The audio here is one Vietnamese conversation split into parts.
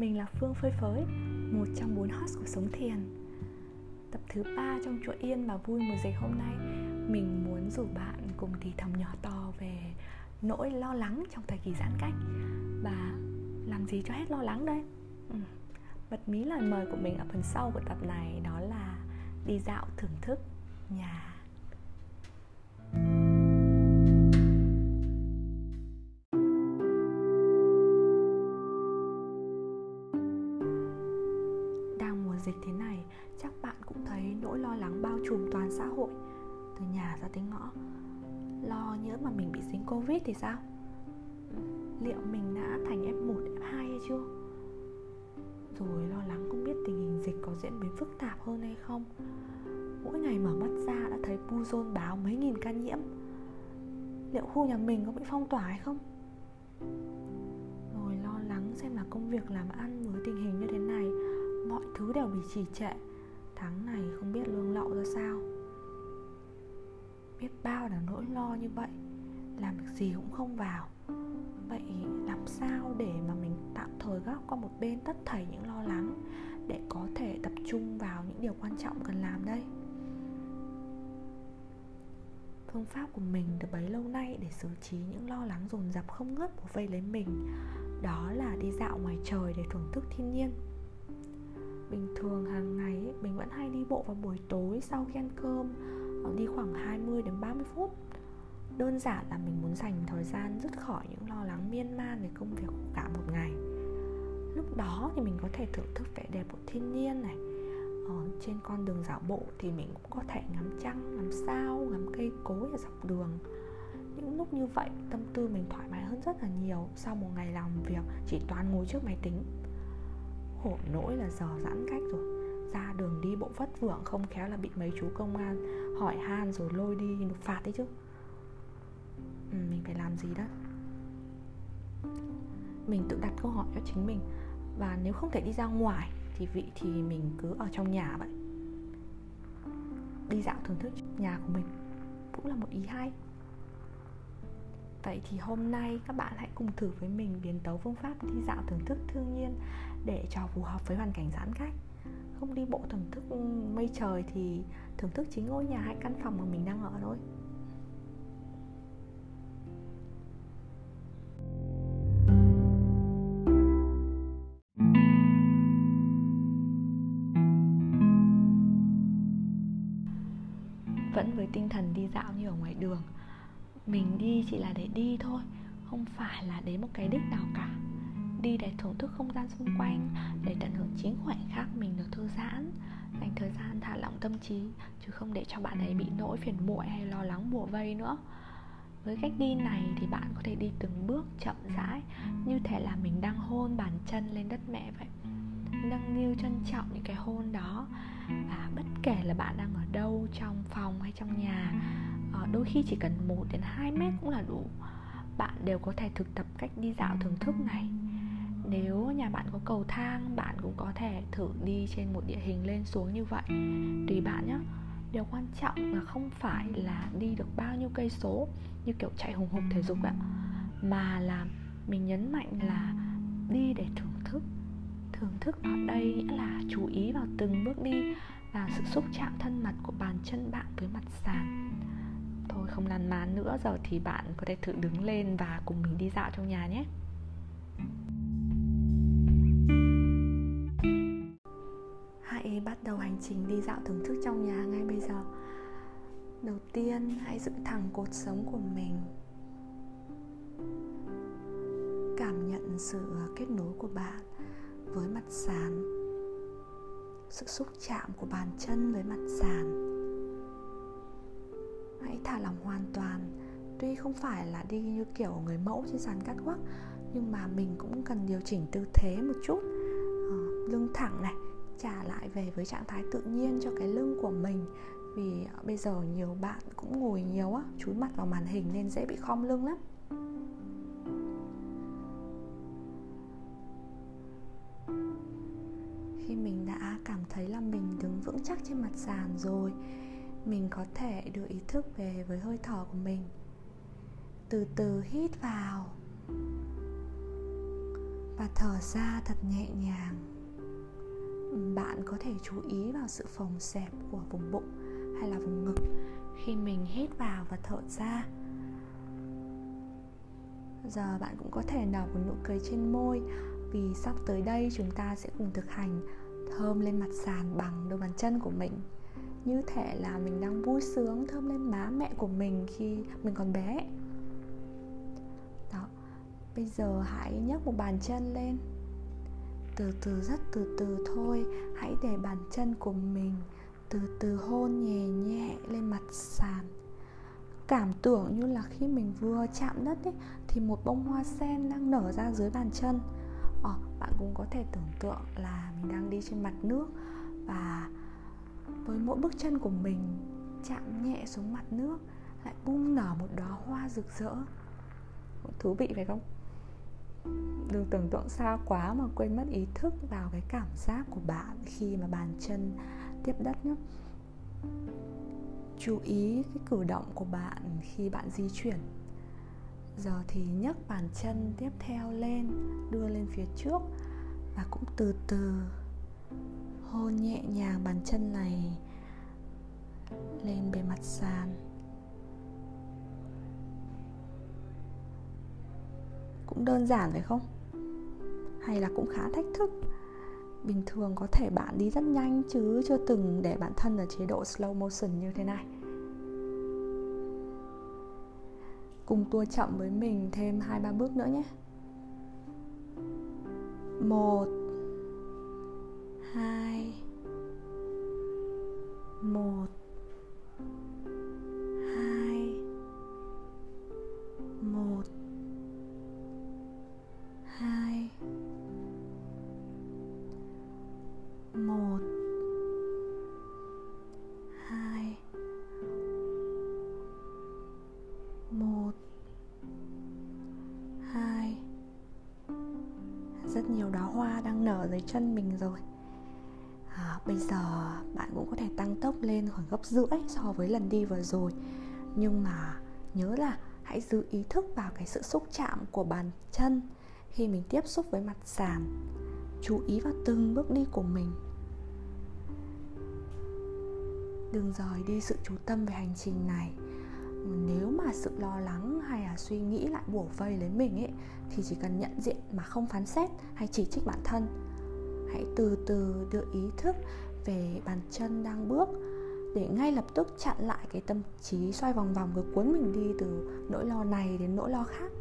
Mình là Phương Phơi Phới, một trong 4 host của Sống Thiền. Tập thứ 3 trong chuỗi yên và vui mùa dịch hôm nay, mình muốn rủ bạn cùng thì thầm nhỏ to về nỗi lo lắng trong thời kỳ giãn cách. Và làm gì cho hết lo lắng đây? Bật mí lời mời của mình ở phần sau của tập này, đó là đi dạo thưởng thức nhà. Đang mùa dịch thế này, chắc bạn cũng thấy nỗi lo lắng bao trùm toàn xã hội, từ nhà ra tới ngõ. Lo nhỡ mà mình bị dính Covid thì sao? Liệu mình đã thành F1, F2 hay chưa? Rồi lo lắng không biết tình hình dịch có diễn biến phức tạp hơn hay không. Mỗi ngày mở mắt ra đã thấy Buzone báo mấy nghìn ca nhiễm. Liệu khu nhà mình có bị phong tỏa hay không? Rồi lo lắng xem là công việc làm ăn với tình hình như thế này, mọi thứ đều bị trì trệ. Tháng này không biết lương lậu ra sao. Biết bao là nỗi lo như vậy, làm việc gì cũng không vào. Vậy làm sao để mà mình tạm thời gác qua một bên tất thảy những lo lắng, để có thể tập trung vào những điều quan trọng cần làm đây? Phương pháp của mình được bấy lâu nay để xử trí những lo lắng dồn dập không ngớt bủa vây lấy mình, đó là đi dạo ngoài trời để thưởng thức thiên nhiên. Bình thường hàng ngày mình vẫn hay đi bộ vào buổi tối sau khi ăn cơm, đi khoảng 20 đến 30 phút. Đơn giản là mình muốn dành thời gian dứt khỏi những lo lắng miên man về công việc của cả một ngày. Lúc đó thì mình có thể thưởng thức vẻ đẹp của thiên nhiên này. Trên con đường dạo bộ thì mình cũng có thể ngắm trăng, ngắm sao, ngắm cây cối ở dọc đường. Những lúc như vậy tâm tư mình thoải mái hơn rất là nhiều sau một ngày làm việc chỉ toàn ngồi trước máy tính. Khổ nỗi là giờ giãn cách rồi, ra đường đi bộ vất vưởng không khéo là bị mấy chú công an hỏi han rồi lôi đi nộp phạt đấy chứ. Mình phải làm gì đó? Mình tự đặt câu hỏi cho chính mình. Và nếu không thể đi ra ngoài thì mình cứ ở trong nhà vậy. Đi dạo thưởng thức nhà của mình cũng là một ý hay. Vậy thì hôm nay các bạn hãy cùng thử với mình biến tấu phương pháp đi dạo thưởng thức thiên nhiên để cho phù hợp với hoàn cảnh giãn cách. Không đi bộ thưởng thức mây trời thì thưởng thức chính ngôi nhà hay căn phòng mà mình đang ở thôi. Vẫn với tinh thần đi dạo như ở ngoài đường. Mình đi chỉ là để đi thôi, không phải là đến một cái đích nào cả. Đi để thưởng thức không gian xung quanh, để tận hưởng chính khoảnh khắc mình được thư giãn, dành thời gian thả lỏng tâm trí, chứ không để cho bạn ấy bị nỗi phiền muộn hay lo lắng bủa vây nữa. Với cách đi này thì bạn có thể đi từng bước chậm rãi, như thể là mình đang hôn bàn chân lên đất mẹ vậy. Nâng niu trân trọng những cái hôn đó. Và bất kể là bạn đang ở đâu, trong phòng hay trong nhà, đôi khi chỉ cần 1 đến 2 mét cũng là đủ, bạn đều có thể thực tập cách đi dạo thưởng thức này. Nếu nhà bạn có cầu thang, bạn cũng có thể thử đi trên một địa hình lên xuống như vậy. Tùy bạn nhé. Điều quan trọng là không phải là đi được bao nhiêu cây số như kiểu chạy hùng hục thể dục ạ, mà là mình nhấn mạnh là đi để thưởng thức. Thưởng thức ở đây nghĩa là chú ý vào từng bước đi và sự xúc chạm thân mật của bàn chân bạn với mặt sàn. Thôi không lan man nữa, giờ thì bạn có thể thử đứng lên và cùng mình đi dạo trong nhà nhé. Hãy bắt đầu hành trình đi dạo thưởng thức trong nhà ngay bây giờ. Đầu tiên, hãy dựng thẳng cột sống của mình. Cảm nhận sự kết nối của bạn với mặt sàn, sự xúc chạm của bàn chân với mặt sàn. Hãy thả lỏng hoàn toàn. Tuy không phải là đi như kiểu người mẫu trên sàn catwalk, nhưng mà mình cũng cần điều chỉnh tư thế một chút. Lưng thẳng này, trả lại về với trạng thái tự nhiên cho cái lưng của mình. Vì bây giờ nhiều bạn cũng ngồi nhiều á, chúi mặt vào màn hình nên dễ bị khom lưng lắm. Khi mình đã cảm thấy là mình đứng vững chắc trên mặt sàn rồi, mình có thể đưa ý thức về với hơi thở của mình. Từ từ hít vào và thở ra thật nhẹ nhàng. Bạn có thể chú ý vào sự phồng xẹp của vùng bụng hay là vùng ngực khi mình hít vào và thở ra. Giờ bạn cũng có thể nở một nụ cười trên môi, vì sắp tới đây chúng ta sẽ cùng thực hành thơm lên mặt sàn bằng đôi bàn chân của mình, như thể là mình đang vui sướng thơm lên má mẹ của mình khi mình còn bé. Đó. Bây giờ hãy nhấc một bàn chân lên. Từ từ, rất từ từ thôi, hãy để bàn chân của mình từ từ hôn nhẹ nhẹ lên mặt sàn. Cảm tưởng như là khi mình vừa chạm đất ấy, thì một bông hoa sen đang nở ra dưới bàn chân. Bạn cũng có thể tưởng tượng là mình đang đi trên mặt nước, và với mỗi bước chân của mình chạm nhẹ xuống mặt nước lại bung nở một đóa hoa rực rỡ. Thú vị phải không? Đừng tưởng tượng xa quá mà quên mất ý thức vào cái cảm giác của bạn khi mà bàn chân tiếp đất nhé. Chú ý cái cử động của bạn khi bạn di chuyển. Giờ thì nhấc bàn chân tiếp theo lên, đưa lên phía trước, và cũng từ từ hôn nhẹ nhàng bàn chân này lên bề mặt sàn. Cũng đơn giản phải không? Hay là cũng khá thách thức? Bình thường có thể bạn đi rất nhanh chứ chưa từng để bản thân ở chế độ slow motion như thế này. Cùng tua chậm với mình thêm 2-3 bước nữa nhé. 1 2 1 2 1 2 1 2 1 2. Rất nhiều đóa hoa đang nở dưới chân mình rồi. Bây giờ bạn cũng có thể tăng tốc lên khoảng gấp rưỡi so với lần đi vừa rồi. Nhưng mà nhớ là hãy giữ ý thức vào cái sự xúc chạm của bàn chân khi mình tiếp xúc với mặt sàn. Chú ý vào từng bước đi của mình. Đừng rời đi sự chú tâm về hành trình này. Nếu mà sự lo lắng hay là suy nghĩ lại bủa vây lấy mình ấy, thì chỉ cần nhận diện mà không phán xét hay chỉ trích bản thân. Hãy từ từ đưa ý thức về bàn chân đang bước, để ngay lập tức chặn lại cái tâm trí xoay vòng vòng cứ cuốn mình đi từ nỗi lo này đến nỗi lo khác.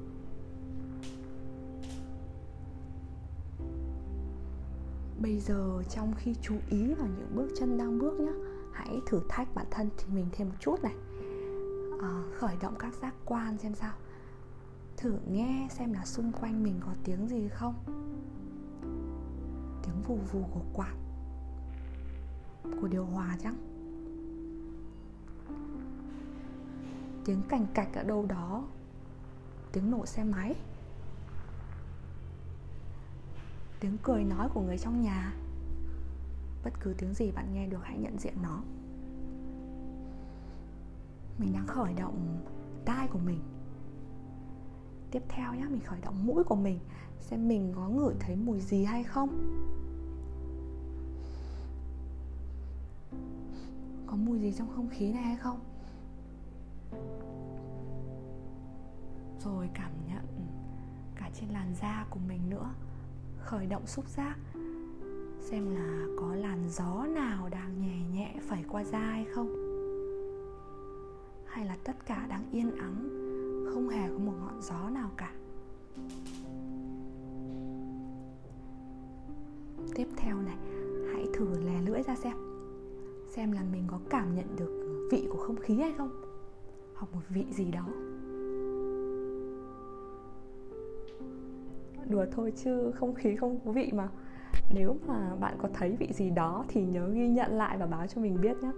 Bây giờ trong khi chú ý vào những bước chân đang bước nhé, hãy thử thách bản thân thì mình thêm một chút này. Khởi động các giác quan xem sao. Thử nghe xem là xung quanh mình có tiếng gì không. Tiếng vù vù của quạt, của điều hòa chăng? Tiếng cành cạch ở đâu đó, tiếng nổ xe máy, tiếng cười nói của người trong nhà. Bất cứ tiếng gì bạn nghe được hãy nhận diện nó. Mình đang khởi động tai của mình. Tiếp theo nhé, mình khởi động mũi của mình, xem mình có ngửi thấy mùi gì hay không. Có mùi gì trong không khí này hay không. Rồi cảm nhận cả trên làn da của mình nữa. Khởi động xúc giác, xem là có làn gió nào đang nhẹ nhẹ phẩy qua da hay không, hay là tất cả đang yên ắng, không hề có một ngọn gió nào cả. Tiếp theo này, hãy thử lè lưỡi ra xem là mình có cảm nhận được vị của không khí hay không, hoặc một vị gì đó. Đùa thôi chứ không khí không có vị mà. Nếu mà bạn có thấy vị gì đó thì nhớ ghi nhận lại và báo cho mình biết nhé.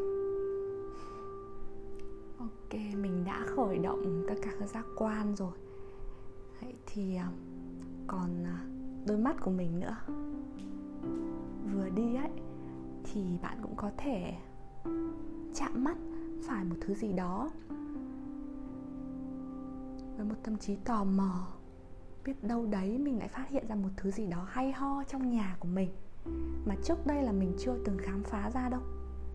Ok, mình đã khởi động tất cả các giác quan rồi. Vậy thì còn đôi mắt của mình nữa. Vừa đi ấy thì bạn cũng có thể chạm mắt phải một thứ gì đó với một tâm trí tò mò. Biết đâu đấy mình lại phát hiện ra một thứ gì đó hay ho trong nhà của mình mà trước đây là mình chưa từng khám phá ra đâu.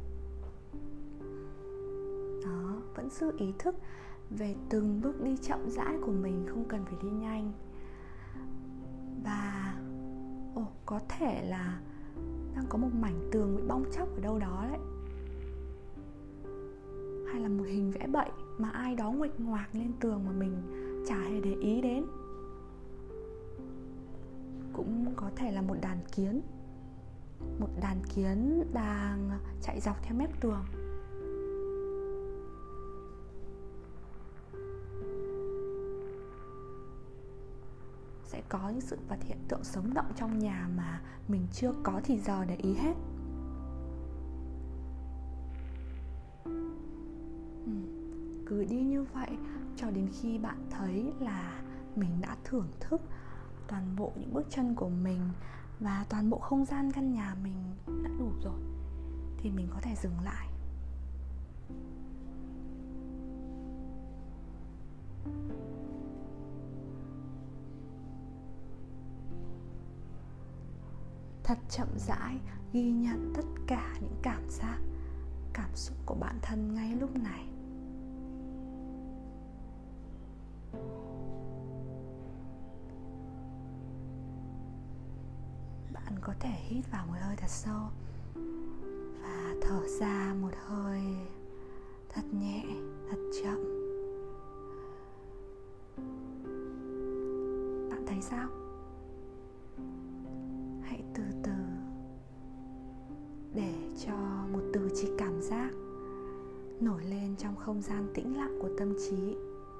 Đó, vẫn giữ ý thức về từng bước đi chậm rãi của mình, không cần phải đi nhanh. Và có thể là đang có một mảnh tường bị bong tróc ở đâu đó đấy, hay là một hình vẽ bậy mà ai đó nguệch ngoạc lên tường mà mình chả hề để ý đến. Cũng có thể là một đàn kiến đang chạy dọc theo mép tường. Sẽ có những sự vật hiện tượng sống động trong nhà mà mình chưa có thì giờ để ý hết. Cứ đi như vậy cho đến khi bạn thấy là mình đã thưởng thức toàn bộ những bước chân của mình và toàn bộ không gian căn nhà mình đã đủ rồi, thì mình có thể dừng lại. Thật chậm rãi ghi nhận tất cả những cảm giác, cảm xúc của bản thân ngay lúc này. Bạn có thể hít vào một hơi thật sâu và thở ra một hơi thật nhẹ, thật chậm. Bạn thấy sao? Hãy từ từ để cho một từ chỉ cảm giác nổi lên trong không gian tĩnh lặng của tâm trí.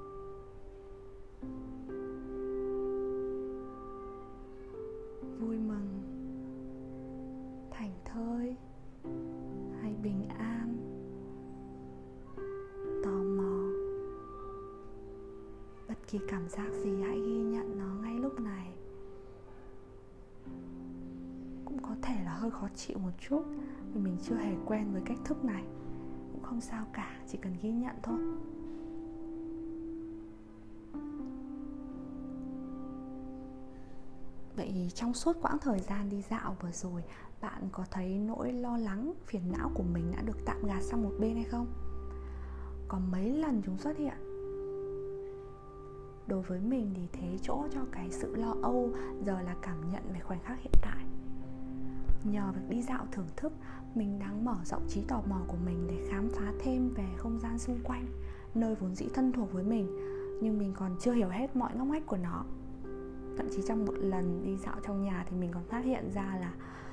Vui mừng, thảnh thơi hay bình an, tò mò. Bất kỳ cảm giác gì hãy ghi nhận nó ngay lúc này. Cũng có thể là hơi khó chịu một chút vì mình chưa hề quen với cách thức này. Cũng không sao cả, chỉ cần ghi nhận thôi. Vậy trong suốt quãng thời gian đi dạo vừa rồi, bạn có thấy nỗi lo lắng, phiền não của mình đã được tạm gạt sang một bên hay không? Có mấy lần chúng xuất hiện. Đối với mình thì thế chỗ cho cái sự lo âu giờ là cảm nhận về khoảnh khắc hiện tại. Nhờ việc đi dạo thưởng thức, mình đang mở rộng trí tò mò của mình để khám phá thêm về không gian xung quanh, nơi vốn dĩ thân thuộc với mình, nhưng mình còn chưa hiểu hết mọi ngóc ngách của nó. Thậm chí trong một lần đi dạo trong nhà thì mình còn phát hiện ra là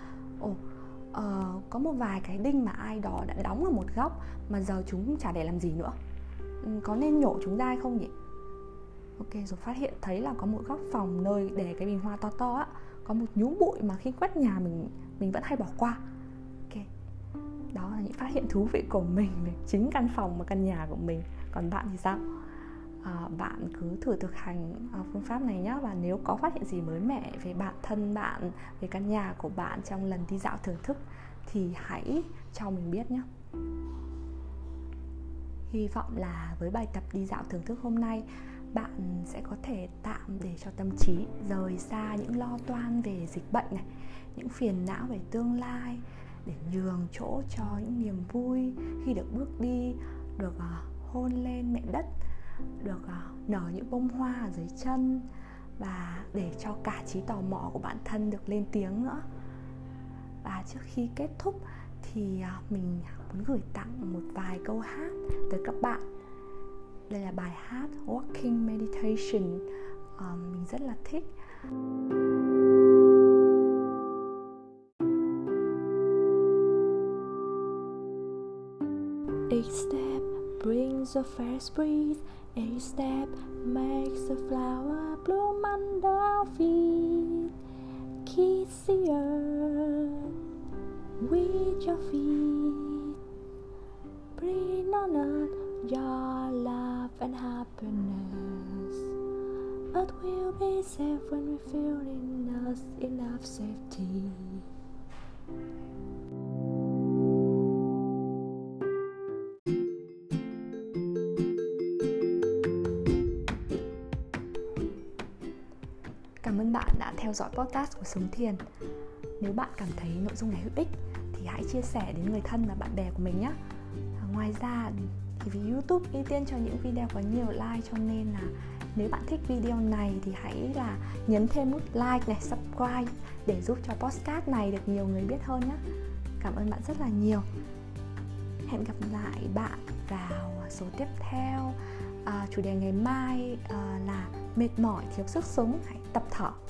có một vài cái đinh mà ai đó đã đóng ở một góc mà giờ chúng chả để làm gì nữa. Có nên nhổ chúng ra hay không nhỉ? Ok, rồi phát hiện thấy là có một góc phòng nơi để cái bình hoa to to á, có một nhúm bụi mà khi quét nhà mình vẫn hay bỏ qua. Ok, đó là những phát hiện thú vị của mình về chính căn phòng và căn nhà của mình. Còn bạn thì sao? Bạn cứ thử thực hành phương pháp này nhé. Và nếu có phát hiện gì mới mẻ về bản thân bạn, về căn nhà của bạn trong lần đi dạo thưởng thức thì hãy cho mình biết nhé. Hy vọng là với bài tập đi dạo thưởng thức hôm nay, bạn sẽ có thể tạm để cho tâm trí rời xa những lo toan về dịch bệnh này, những phiền não về tương lai, để nhường chỗ cho những niềm vui khi được bước đi, được hôn lên mẹ đất, được nở những bông hoa ở dưới chân, và để cho cả trí tò mò của bản thân được lên tiếng nữa. Và trước khi kết thúc thì mình muốn gửi tặng một vài câu hát tới các bạn. Đây là bài hát Walking Meditation, mình rất là thích. Each step brings a fresh breeze. Each step makes a flower bloom under our feet. Kiss the earth with your feet. Breathe on earth your love and happiness. Earth will be safe when we feel in us enough safety. dõi podcast của Sống Thiền. Nếu bạn cảm thấy nội dung này hữu ích thì hãy chia sẻ đến người thân và bạn bè của mình nhé. Ngoài ra thì vì YouTube ưu tiên cho những video có nhiều like, cho nên là nếu bạn thích video này thì hãy là nhấn thêm nút like này, subscribe để giúp cho podcast này được nhiều người biết hơn nhé. Cảm ơn bạn rất là nhiều. Hẹn gặp lại bạn vào số tiếp theo. Chủ đề ngày mai là mệt mỏi, thiếu sức sống, hãy tập thở.